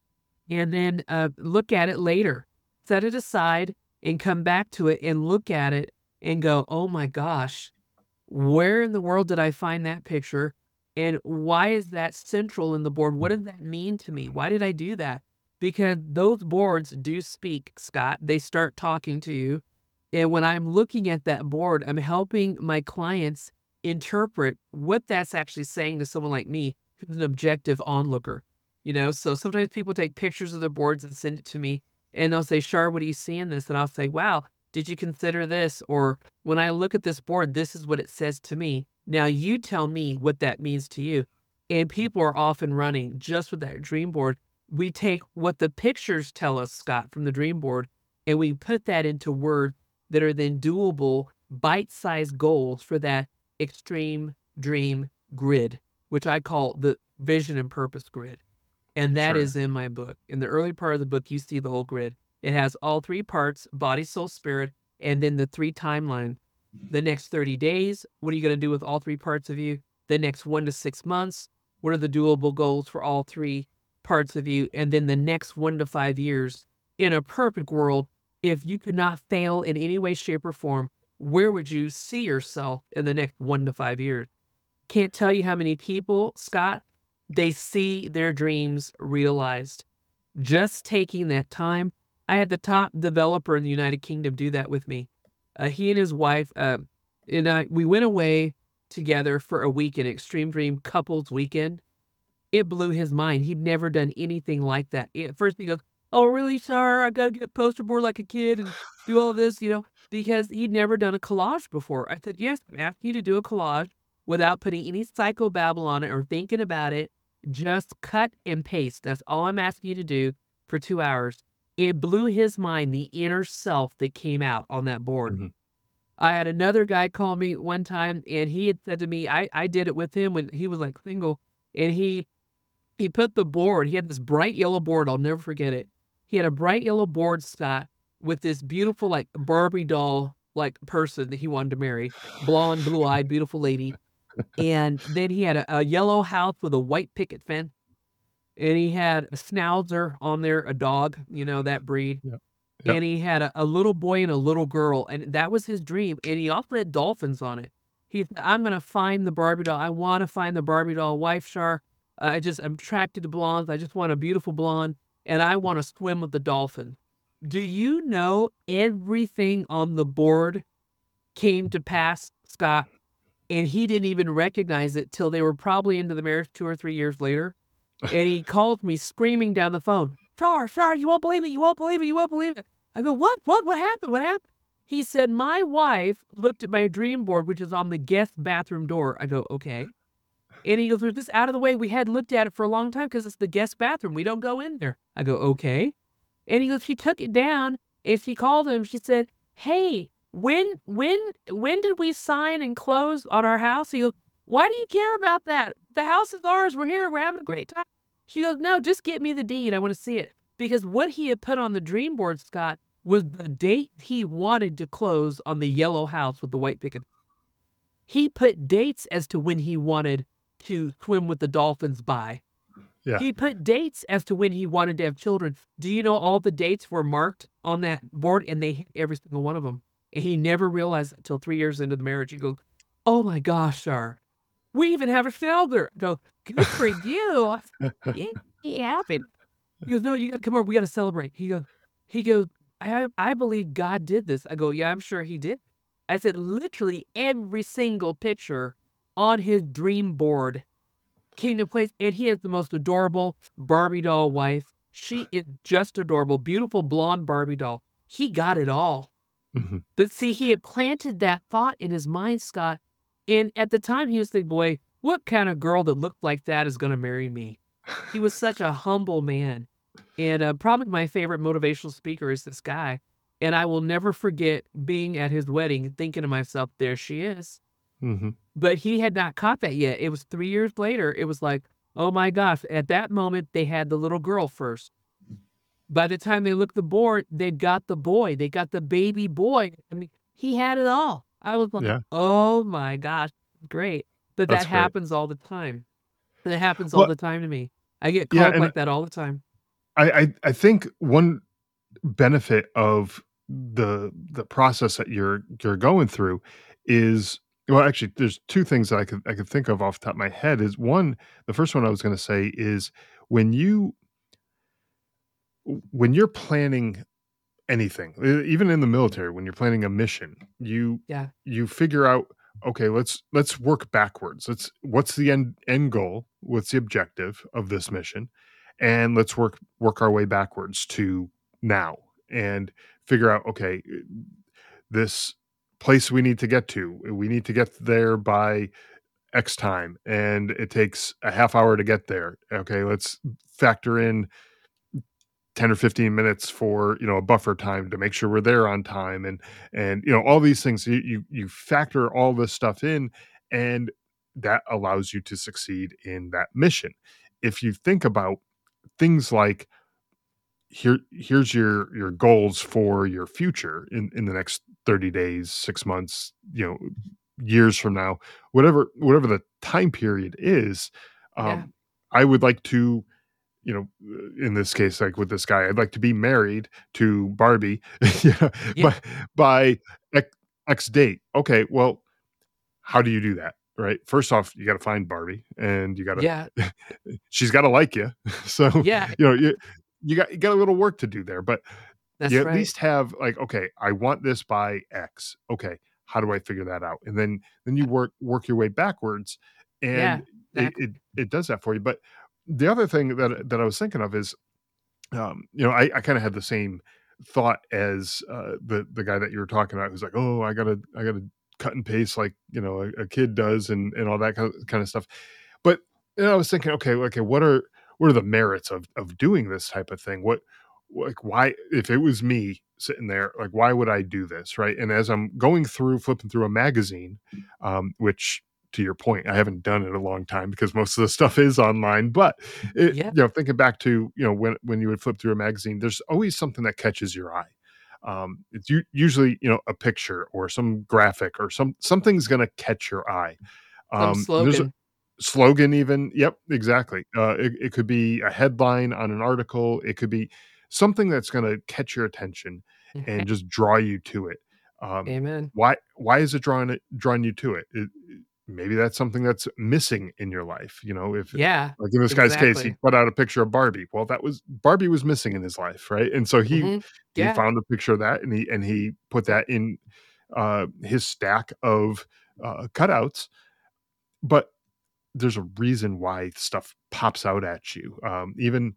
and then uh, look at it later. Set it aside and come back to it and look at it and go, oh my gosh, where in the world did I find that picture? And why is that central in the board? What does that mean to me? Why did I do that? Because those boards do speak, Scott. They start talking to you. And when I'm looking at that board, I'm helping my clients interpret what that's actually saying to someone like me, who's an objective onlooker. You know, so sometimes people take pictures of their boards and send it to me, and they'll say, Shar, what do you see in this? And I'll say, wow, did you consider this? Or when I look at this board, this is what it says to me. Now you tell me what that means to you. And people are often running just with that dream board. We take what the pictures tell us, Scott, from the dream board, and we put that into words that are then doable, bite-sized goals for that extreme dream grid, which I call the vision and purpose grid. And that Sure. is in my book. In the early part of the book, you see the whole grid. It has all three parts: body, soul, spirit, and then the three timelines. The next thirty days, what are you going to do with all three parts of you? The next one to six months, what are the doable goals for all three parts of you? And then the next one to five years, in a perfect world, if you could not fail in any way, shape, or form, where would you see yourself in the next one to five years? Can't tell you how many people, Scott, they see their dreams realized. Just taking that time. I had the top developer in the United Kingdom do that with me. Uh, he and his wife, uh, and I, we went away together for a weekend, Extreme Dream Couples Weekend. It blew his mind. He'd never done anything like that. At first, he goes, "Oh, really, sir? I gotta get a poster board like a kid and do all this, you know," because he'd never done a collage before. I said, "Yes, I'm asking you to do a collage without putting any psychobabble on it or thinking about it. Just cut and paste. That's all I'm asking you to do for two hours." It blew his mind, the inner self that came out on that board. Mhm. I had another guy call me one time, and he had said to me, I, I did it with him when he was like single, and he he put the board, he had this bright yellow board, I'll never forget it. He had a bright yellow board, Scott, with this beautiful, like, Barbie doll, like, person that he wanted to marry, blonde, blue-eyed, beautiful lady, and then he had a a yellow house with a white picket fence, and he had a Schnauzer on there, a dog, you know, that breed, Yep. Yep. and he had a a little boy and a little girl, and that was his dream, and he also had dolphins on it. He said, "I'm gonna find the Barbie doll. I wanna find the Barbie doll wife shark. I just I'm attracted to blondes. I just want a beautiful blonde, and I wanna swim with the dolphin." Do you know everything on the board came to pass, Scott, and he didn't even recognize it till they were probably into the marriage two or three years later, and he called me screaming down the phone, "Char, Char, you won't believe it, you won't believe it, you won't believe it." I go, "What? What? What happened? What happened?" He said, "My wife looked at my dream board, which is on the guest bathroom door." I go, "Okay." And he goes, "We're just out of the way. We had looked at it for a long time because it's the guest bathroom. We don't go in there." I go, "Okay." And he goes, "She took it down and she called him. She said, 'Hey, when when when did we sign and close on our house?'" He goes, "Why do you care about that? The house is ours. We're here. We're having a great time." She goes, "No, just get me the deed. I want to see it." Because what he had put on the dream board, Scott, was the date he wanted to close on the yellow house with the white picket. He put dates as to when he wanted to swim with the dolphins by. Yeah. He put dates as to when he wanted to have children. Do you know all the dates were marked on that board, and they hit every single one of them. And he never realized it until three years into the marriage. He goes, "Oh my gosh, sir, we even have a Felder." I go, "Good for you." Yeah, he happened. He goes, "No, you gotta come over. We gotta celebrate." He goes, he goes, I I believe God did this. I go, "Yeah, I'm sure he did." I said, "Literally every single picture on his dream board came to place, and he has the most adorable Barbie doll wife. She is just adorable, beautiful blonde Barbie doll. He got it all." Mhm. But see, he had planted that thought in his mind, Scott, and at the time he was thinking, "Boy, what kind of girl that looked like that is gonna marry me?" He was such a humble man, and, uh, probably my favorite motivational speaker is this guy, and I will never forget being at his wedding thinking to myself, "There she is." Mhm. But he had not caught that yet. It was three years later, it was like, oh my gosh, at that moment, they had the little girl first. By the time they looked the board, they'd got the boy, they got the baby boy. I mean, he had it all. I was like, Yeah. "Oh my gosh, great." But that That's great. happens all the time. That happens all Well, the time to me. I get yeah, calls and like that all the time. I I I think one benefit of the the process that you're you're going through is, well, actually, there's two things that I could I could think of off the top of my head. Is one, the first one I was gonna say is when you w when you're planning anything, e even in the military, when you're planning a mission, you Yeah, you figure out, "Okay, let's let's work backwards. Let's what's the end end goal? What's the objective of this mission? And let's work work our way backwards to now, and figure out, okay, eh, this place we need to get to, we need to get there by X time, and it takes a half hour to get there. Okay, let's factor in ten or fifteen minutes for, you know, a buffer time to make sure we're there on time, and and you know, all these things, you you, you factor all this stuff in, and that allows you to succeed in that mission. If you think about things like, here here's your your goals for your future in in the next thirty days, six months, you know, years from now, whatever whatever the time period is, yeah, um I would like to you know, uh, in this case, like with this guy, I'd like to be married to Barbie, yeah, Yeah. by by X X date. Okay, well, how do you do that, right? First off, you gotta find Barbie, and you gotta Yeah. she's gotta like you. So, Yeah. you know, you you got you got a little work to do there, but you That's at right. least have like, "Okay, I want this by X. Okay, how do I figure that out?" And then then you Yeah. work work your way backwards, and Yeah, it exactly. it it does that for you. But the other thing that that I was thinking of is, um, you know, I I kinda had the same thought as, uh, the the guy that you were talking about who's like, "Oh, I gotta I gotta cut and paste like, you know, a a kid does," and and all that kind of kinda stuff. But, you know, I was thinking, "Okay, okay, what are what are the merits of of doing this type of thing? What like, why if it was me sitting there, like, why would I do this?" Right? And as I'm going through, flipping through a magazine, um, which to your point, I haven't done it in a long time because most of the stuff is online, but it Yeah. you know, thinking back to, you know, when when you would flip through a magazine, there's always something that catches your eye. Um, it's u usually, you know, a picture or some graphic or some something's gonna catch your eye. Some Um, and there's a slogan. slogan even. Yep, exactly. Uh, it it could be a headline on an article. It could be something that's gonna catch your attention Mhm. and just draw you to it. Um, Amen. why why is it drawing it drawing you to it? It it maybe that's something that's missing in your life, you know, if Yeah, like in this guy's case, he exactly. put out a picture of Barbie. Well, that was Barbie was missing in his life, right? And so he Mhm. he Yeah. found a picture of that and he and he put that in, uh, his stack of, uh, cutouts, but there's a reason why stuff pops out at you. Um, even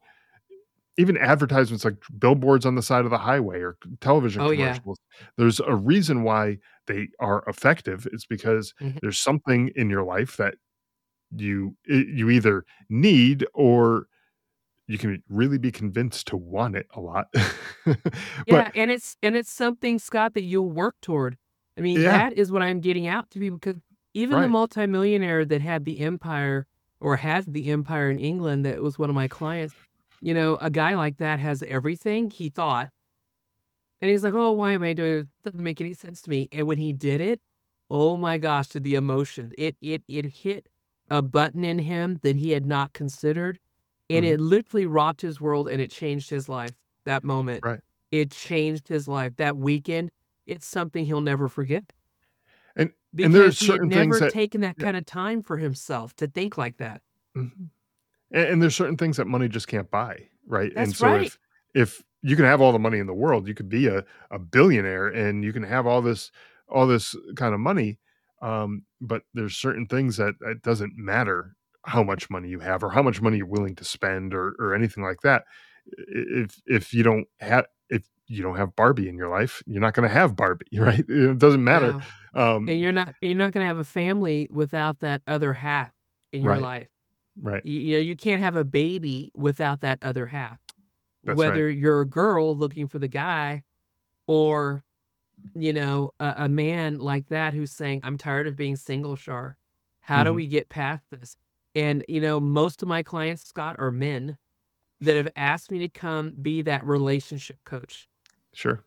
even advertisements like billboards on the side of the highway or television Oh, yeah. commercials, there's a reason why they are effective. It's because Mhm. there's something in your life that you e you either need or you can really be convinced to want it a lot. But Yeah, and it's and it's something, Scott, that you'll work toward. I mean, yeah, that is what I'm getting out to be because even the right. multimillionaire that had the empire or has the empire in England that was one of my clients, you know, a guy like that has everything, he thought, and he's like, "Oh, why am I doing it? Doesn't make any sense to me." And when he did it, oh my gosh, to the emotion. It it it hit a button in him that he had not considered, and Mhm. it literally rocked his world and it changed his life, that moment. Right. It changed his life. That weekend, it's something he'll never forget And and there's because he had certain things never that taken that yeah, kind of time for himself to think like that. mhm. And and there's certain things that money just can't buy, right? And That's so right. if if you can have all the money in the world, you could be a a billionaire and you can have all this all this kind of money, um, but there's certain things that it doesn't matter how much money you have or how much money you're willing to spend or or anything like that. I if if you don't have if you don't have Barbie in your life, you're not gonna have Barbie, right? It doesn't matter. No. And Um, you're not you're not gonna have a family without that other half in your right, life. right. You, you know, you can't have a baby without that other half. That's right. Whether you're a girl looking for the guy or, you know, a, a man like that who's saying, I'm tired of being single, Shar. How do Mhm. we get past this? And, you know, most of my clients, Scott, are men that have asked me to come be that relationship coach Sure.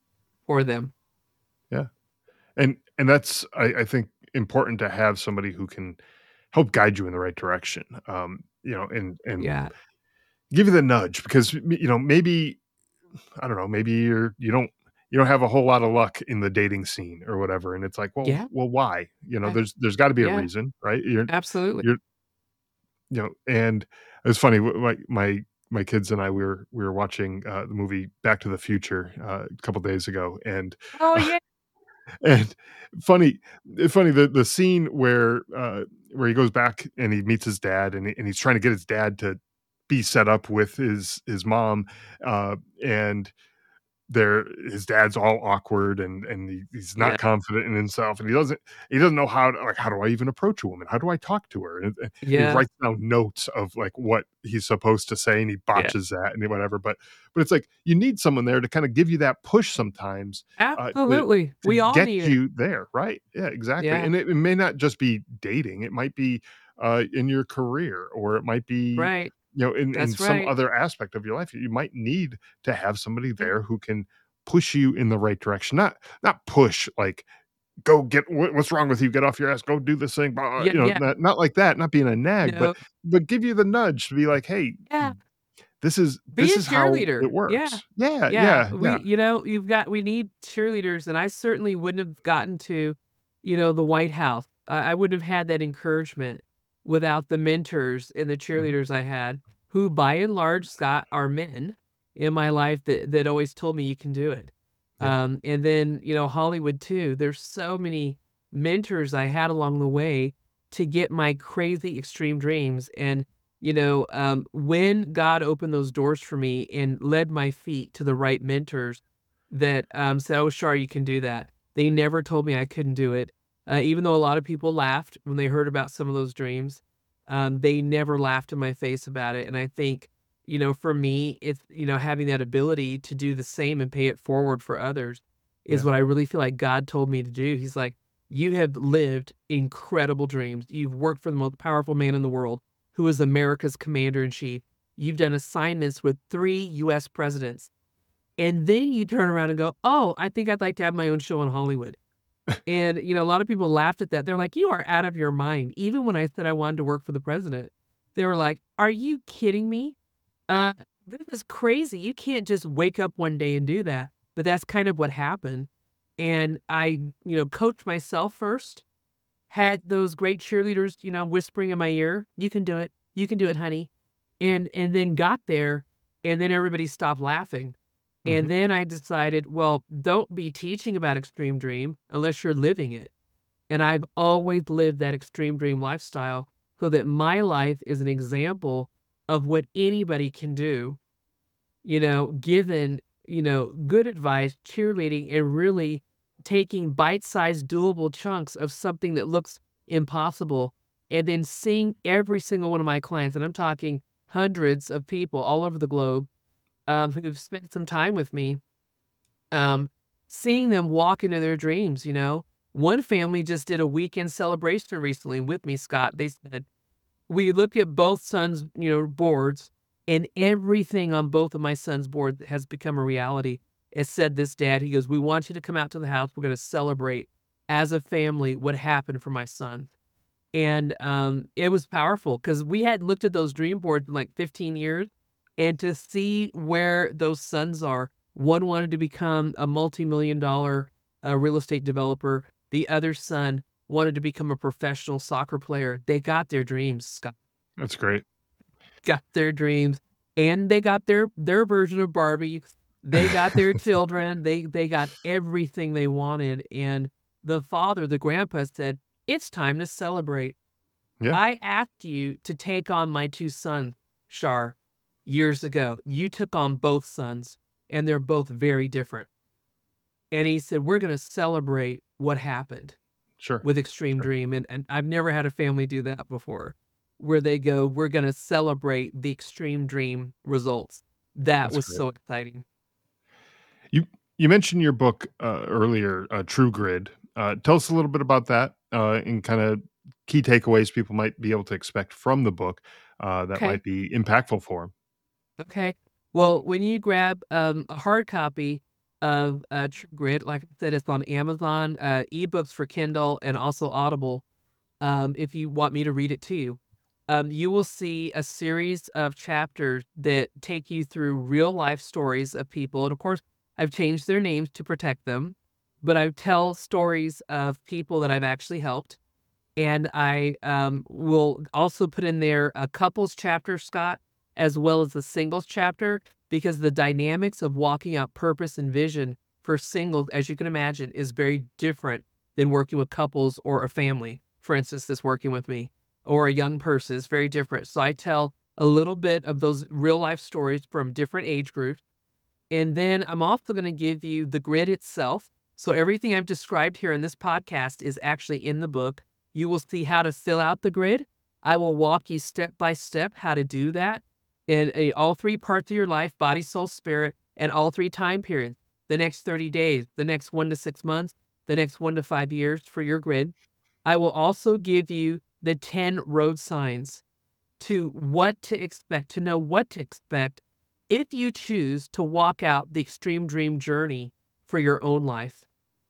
for them. Yeah. And and that's I, I think important to have somebody who can help guide you in the right direction. Um, you know, and and Yeah. give you the nudge because m- you know maybe I don't know maybe you're you don't you don't have a whole lot of luck in the dating scene or whatever, and it's like well Yeah. well why you know Yeah. there's there's got to be a Yeah. reason right you're Absolutely. you're you know and it's funny wh- my my my kids and I we were we were watching uh, the movie Back to the Future uh, a couple days ago and Oh, yeah. And funny eh, funny the the scene where, uh, where he goes back and he meets his dad and he and he's trying to get his dad to be set up with his his mom, uh, and there his dad's all awkward and and he, he's not Yeah. confident in himself and he doesn't he doesn't know how to like how do I even approach a woman? How do I talk to her? And, and he Yeah. writes down notes of like what he's supposed to say and he Yeah. botches that and whatever. But but it's like you need someone there to kind of give you that push sometimes uh, to Absolutely. to We all get need it. you there, right? Yeah, exactly. Yeah. And it, it may not just be dating; it might be uh, in your career, or it might be Right. you know in in That's some right. other aspect of your life. You might need to have somebody Yeah. there who can push you in the right direction. Not not push like go get what, what's wrong with you? Get off your ass. Go do this thing. Blah, Yeah. you know, Yeah. not, not like that. Not being a nag, but No. but give you the nudge to be like, hey, Yeah. this is Be this a is how cheerleader. it Yeah. works. Yeah, Yeah. yeah, We yeah. you know, you've got we need cheerleaders, and I certainly wouldn't have gotten to, you know, the White House. I I wouldn't have had that encouragement without the mentors and the Mhm. cheerleaders I had, who by and large, Scott, are men in my life that that always told me you can do it. Yeah, Um, and then, you know, Hollywood too. There's so many mentors I had along the way to get my crazy extreme dreams. And you know, um, when God opened those doors for me and led my feet to the right mentors that um, said, "Oh, Shar, you can do that." They never told me I couldn't do it. Uh, even though a lot of people laughed when they heard about some of those dreams, um, they never laughed in my face about it. And I think, you know, for me, it's, you know, having that ability to do the same and pay it forward for others is yeah. what I really feel like God told me to do. He's like, "You have lived incredible dreams. You've worked for the most powerful man in the world, who is America's commander in chief. You've done assignments with three U S presidents. And then you turn around and go, oh, I think I'd like to have my own show in Hollywood." And, you know, a lot of people laughed at that. They're like, "You are out of your mind." Even when I said I wanted to work for the president, they were like, "Are you kidding me? Uh, this is crazy. You can't just wake up one day and do that." But that's kind of what happened. And I, you know, coached myself first, had those great cheerleaders, you know, whispering in my ear, "You can do it. You can do it, honey." And and then got there, and then everybody stopped laughing. And Mhm. then I decided, well, don't be teaching about extreme dream unless you're living it. And I've always lived that extreme dream lifestyle so that my life is an example of what anybody can do, you know, given, you know, good advice, cheerleading, and really taking bite-sized doable chunks of something that looks impossible, and then seeing every single one of my clients, and I'm talking hundreds of people all over the globe, um, who've spent some time with me, um, seeing them walk into their dreams, you know? One family just did a weekend celebration recently with me, Scott. They said, we looked at both sons', you know, boards, and everything on both of my sons' board has become a reality. It said this, "Dad," he goes, "We want you to come out to the house. We're gonna celebrate as a family what happened for my son." And, um, it was powerful because we had looked at those dream boards in, like, fifteen years, and to see where those sons are, one wanted to become a multi-million dollar, uh, real estate developer. The other son wanted to become a professional soccer player. They got their dreams, Scott. That's great. Got their dreams, and they got their their version of Barbie. They got their children. They they got everything they wanted, and the father, the grandpa said, "It's time to celebrate. Yeah, I asked you to take on my two sons, Shar, years ago. You took on both sons, and they're both very different." And he said, "We're gonna celebrate what happened sure, with Extreme sure. Dream," and and I've never had a family do that before, where they go, "We're gonna celebrate the Extreme Dream results." That That's was great. so exciting. You you mentioned your book, uh, earlier, uh, True Grid. Uh, tell us a little bit about that, uh, and kinda key takeaways people might be able to expect from the book, uh, that Okay. might be impactful for them. Okay. Well, when you grab um, a hard copy of uh, True Grit, like I said, it's on Amazon, uh, ebooks for Kindle, and also Audible. Um, if you want me to read it to you, um, you will see a series of chapters that take you through real life stories of people. And of course, I've changed their names to protect them, but I tell stories of people that I've actually helped. And I, um, will also put in there a couples chapter, Scott, as well as a singles chapter, because the dynamics of walking out purpose and vision for singles, as you can imagine, is very different than working with couples or a family, for instance, that's working with me, or a young person. Is very different. So I tell a little bit of those real life stories from different age groups. And then I'm also going to give you the grid itself. So everything I've described here in this podcast is actually in the book. You will see how to fill out the grid. I will walk you step by step how to do that in uh, all three parts of your life: body, soul, spirit, and all three time periods: the next thirty days, the next one to six months, the next one to five years for your grid. I will also give you the ten road signs to what to expect, to know what to expect if you choose to walk out the extreme dream journey for your own life.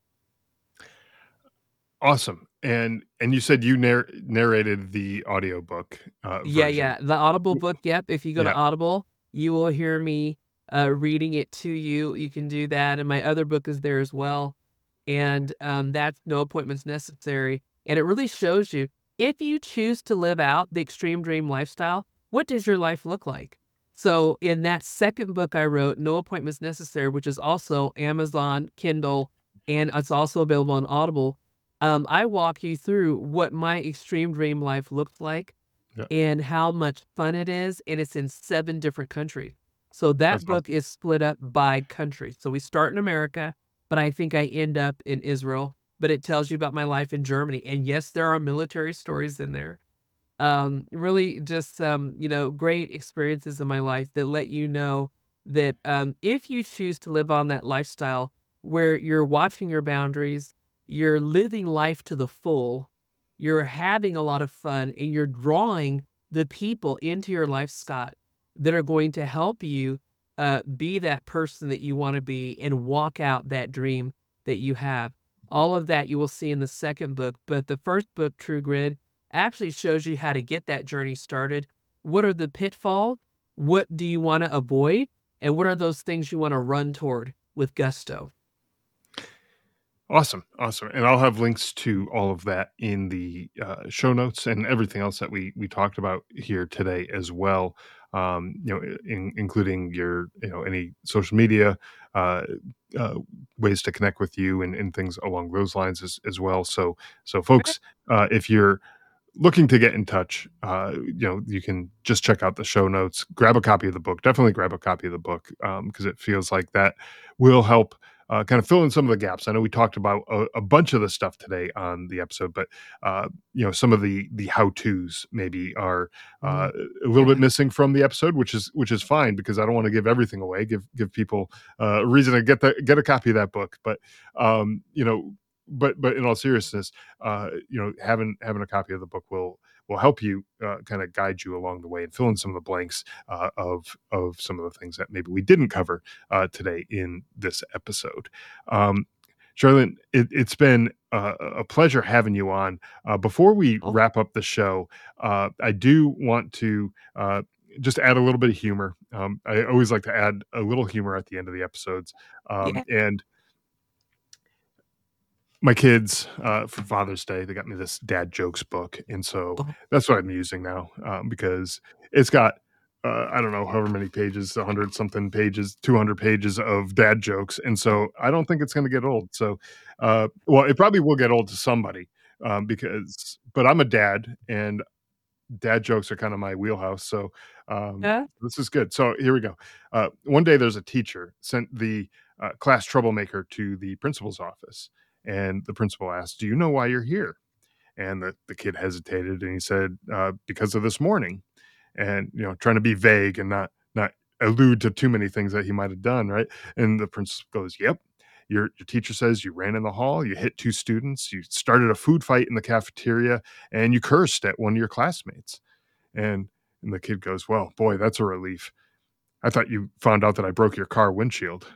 Awesome, and and you said you nar narrated the audiobook, uh, Yeah, version. yeah. The Audible W book, yep. If you go to Yeah, Audible, you will hear me uh, reading it to you. You can do that. And my other book is there as well. And um, that's No Appointments Necessary. And it really shows you, if you choose to live out the extreme dream lifestyle, what does your life look like? So in that second book I wrote, No Appointments Necessary, which is also Amazon, Kindle, and it's also available on Audible, um, I walk you through what my extreme dream life looks like Yeah, and how much fun it is, and it's in seven different countries. So that's that book awesome. is split up by country. So we start in America, but I think I end up in Israel, but it tells you about my life in Germany. And yes, there are military stories in there. Um, really just, um, you know, great experiences in my life that let you know that, um, if you choose to live on that lifestyle where you're watching your boundaries, you're living life to the full, you're having a lot of fun, and you're drawing the people into your life, Scott, that are going to help you, uh, be that person that you wanna be and walk out that dream that you have. All of that you will see in the second book, but the first book, True Grit, actually shows you how to get that journey started. What are the pitfalls? What do you want to avoid? And what are those things you want to run toward with gusto? Awesome, awesome, and I'll have links to all of that in the, uh, show notes and everything else that we we talked about here today as well, um, you know, in including your, you know, any social media, uh, uh, ways to connect with you and and things along those lines as as well, so so Okay. folks, uh, if you're looking to get in touch, uh, you know, you can just check out the show notes, grab a copy of the book. Definitely grab a copy of the book because it feels like that will help uh, kind of fill in some of the gaps. I know we talked about a, a bunch of the stuff today on the episode, but uh, you know, some of the the how tos maybe are uh, Mm, a little bit yeah. missing from the episode, which is which is fine because I don't want to give everything away. Give give people uh, a reason to get the get a copy of that book, but um, you know. But but in all seriousness, uh, you know, having having a copy of the book will will help you uh, kind of guide you along the way and fill in some of the blanks uh, of of some of the things that maybe we didn't cover uh, today in this episode. Um, Charlene, it, it's been uh, a pleasure having you on. Uh, before we Oh, wrap up the show, uh, I do want to uh, just add a little bit of humor. Um, I always like to add a little humor at the end of the episodes. Um, yeah. and my kids, uh, for Father's Day, they got me this dad jokes book, and so Oh, that's what I'm using now, um, because it's got, uh, I don't know, however many pages, one hundred something pages, two hundred pages of dad jokes, and oh, so I don't think it's gonna get old, so, uh, well, it probably will get old to somebody, um, because but I'm a dad, and dad jokes are kinda my wheelhouse, so, um, yeah. this is good. So here we go. Uh, one day there's a teacher sent the, uh, class troublemaker to the principal's office, and the principal asked, "Do you know why you're here?" And the the kid hesitated, and he said, uh, "Because of this morning." And, you know, trying to be vague and not not allude to too many things that he might have done, right? And the principal goes, "Yep. Your your teacher says you ran in the hall, you hit two students, you started a food fight in the cafeteria, and you cursed at one of your classmates." And and the kid goes, "Well, boy, that's a relief. I thought you found out that I broke your car windshield."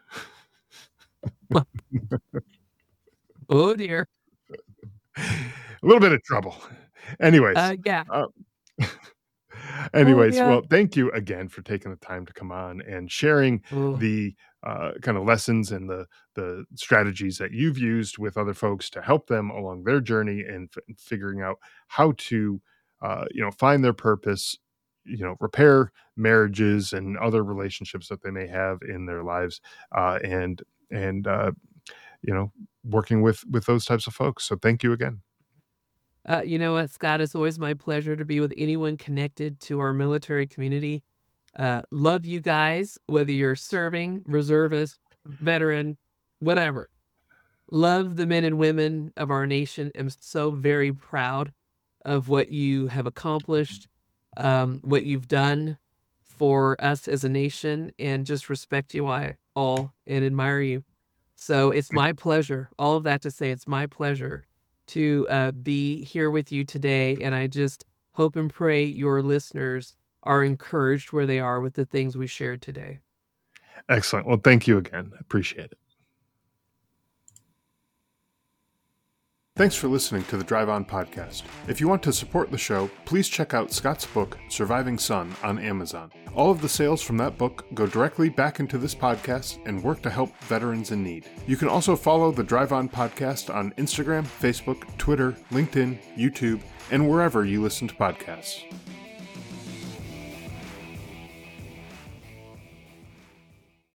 Oh dear. A little bit of trouble. Anyways, Uh, yeah. uh, Oh, anyways, yeah. well, thank you again for taking the time to come on and sharing Oh, the uh, kind of lessons and the the strategies that you've used with other folks to help them along their journey and f- figuring out how to, uh, you know, find their purpose, you know, repair marriages and other relationships that they may have in their lives, uh, and and uh, you know, working with with those types of folks. So thank you again. uh, you know what, Scott? It's always my pleasure to be with anyone connected to our military community. Uh, love you guys, whether you're serving, reservist, veteran, whatever. Love the men and women of our nation. Am so very proud of what you have accomplished, um, what you've done for us as a nation, and just respect you I all and admire you. So it's my pleasure. All of that to say, it's my pleasure to uh, be here with you today. And I just hope and pray your listeners are encouraged where they are with the things we shared today. Excellent. Well, thank you again. Appreciate it. Thanks for listening to the Drive On Podcast. If you want to support the show, please check out Scott's book, Surviving Son, on Amazon. All of the sales from that book go directly back into this podcast and work to help veterans in need. You can also follow the Drive On Podcast on Instagram, Facebook, Twitter, LinkedIn, YouTube, and wherever you listen to podcasts.